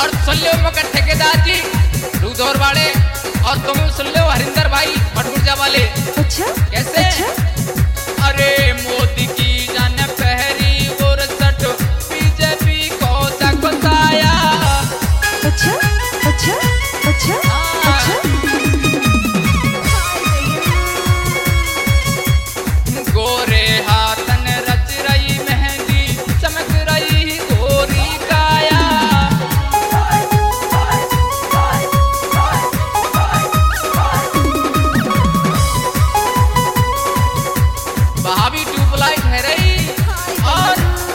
और सुन लो मगर ठेकेदार जी रूदौर वाले, और तुम सुन लो हरिंदर भाई भटगुर्जा वाले। अच्छा कैसे? अरे मोदी की जान पहरी और सट बीजेपी को दबताया। अच्छा अच्छा अच्छा अच्छा। गोरे हाथन रच रही मेहंदी, चमक रही गोरी काया। भाभी ट्यूबलाइट है रही, और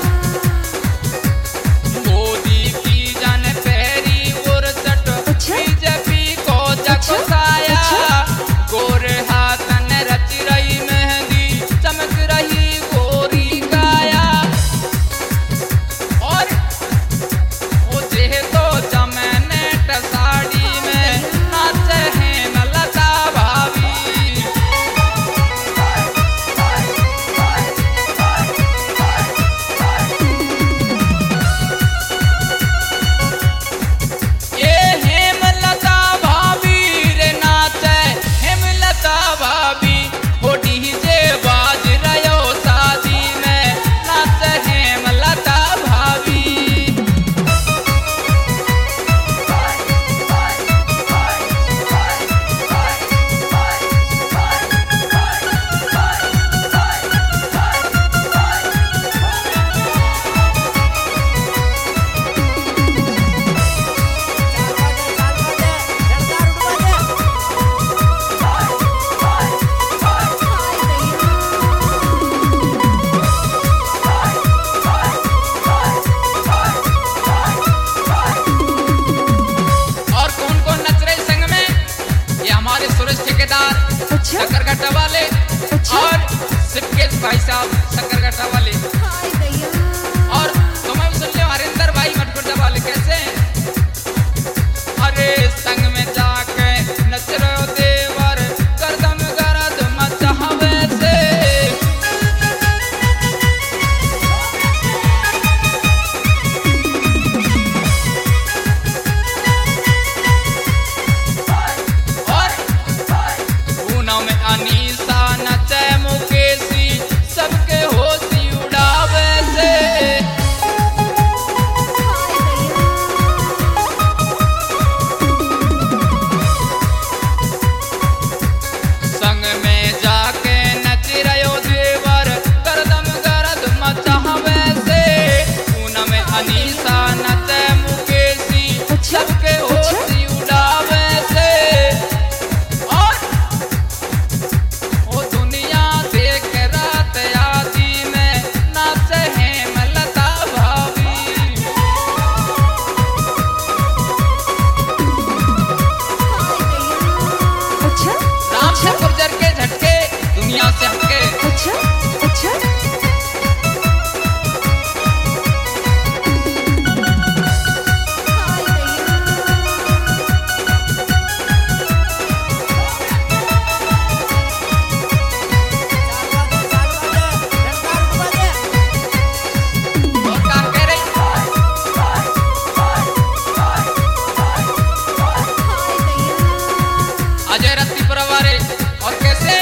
मोदी की जान पहरी और सट बीजेपी को दबताया। गोरे हाथन रच रही मेहंदी, चमक रही गोरी काया। और वो जे तो जमने साड़ी में नाचे हैं न लता भाभी। ये हेमलता भाभी रे नाचे हेमलता भाभी, हो डीजे बाज रयो शादी में नाचे हेमलता भाभी। और कौन कौन नच रहे संग में? ये हमारे सुरेश ठेकेदार अच्छा शकरगट्टा वाले, अच्छा। और सिपकेश भाई साहब शकरगट्टा वाले, और तुम्हें भी सुन लो हरिंदर भाई भटगुर्जा वाले। कैसे? अरे संग में जाके नच रहे हो देवर, गर्दन गरद मचावे से। और पूना में अनीसा नचे मुकेशी, सबके होशी उड़ावे से। संग में जाके नच रयो देवर, गर्दम गरद मचावे से। पूना में अनीसा नचे मुकेशी, सबके होशी उड़ावे से। और वो दुनिया देख रात आदि में नाचे हेमलता भाभी। अच्छा राम से गुर्जर के झटके दुनिया से हटके। अच्छा अच्छा। और क्या कह रही? अजय रत्ती परवारे, और कैसे?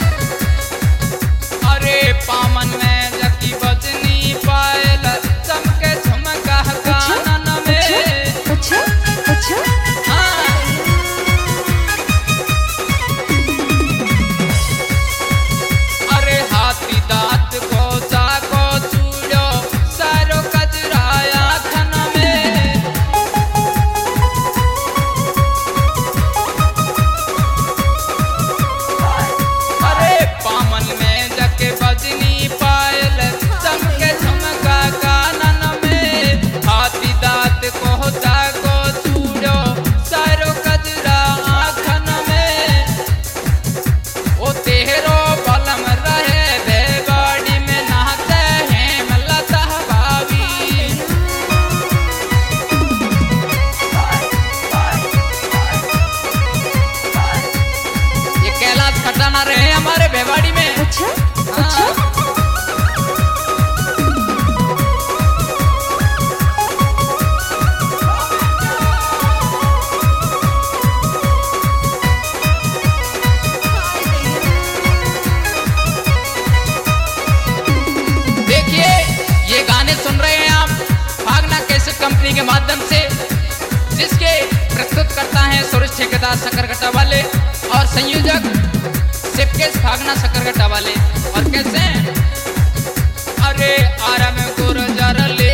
अरे पामन में जकी बजनी पायल, चमके झुमका कानन में। अच्छा अच्छा। हाँ। अरे हाथी दांत को चाको चूड़ो, सारो कजराया खन में। अरे पामन में जके बजनी पायल, चमके झुमका कानन में। हाथी दांत को चाको चूड़ो, सारो कजरा आँखन में। ओ तेरो बलम रहे बेगाड़ी में नहाते हेमलता भाभी। ये कैलाश खटाना रहे हमारे बेवाड़ी में। अच्छा अच्छा। जिसके प्रस्तुत करता है सुरेश ठेकेदार सकरघटा वाले और संयोजक शिवकेश भागना सकरघटा वाले। और कैसे अरे आरा में गुरु जर ले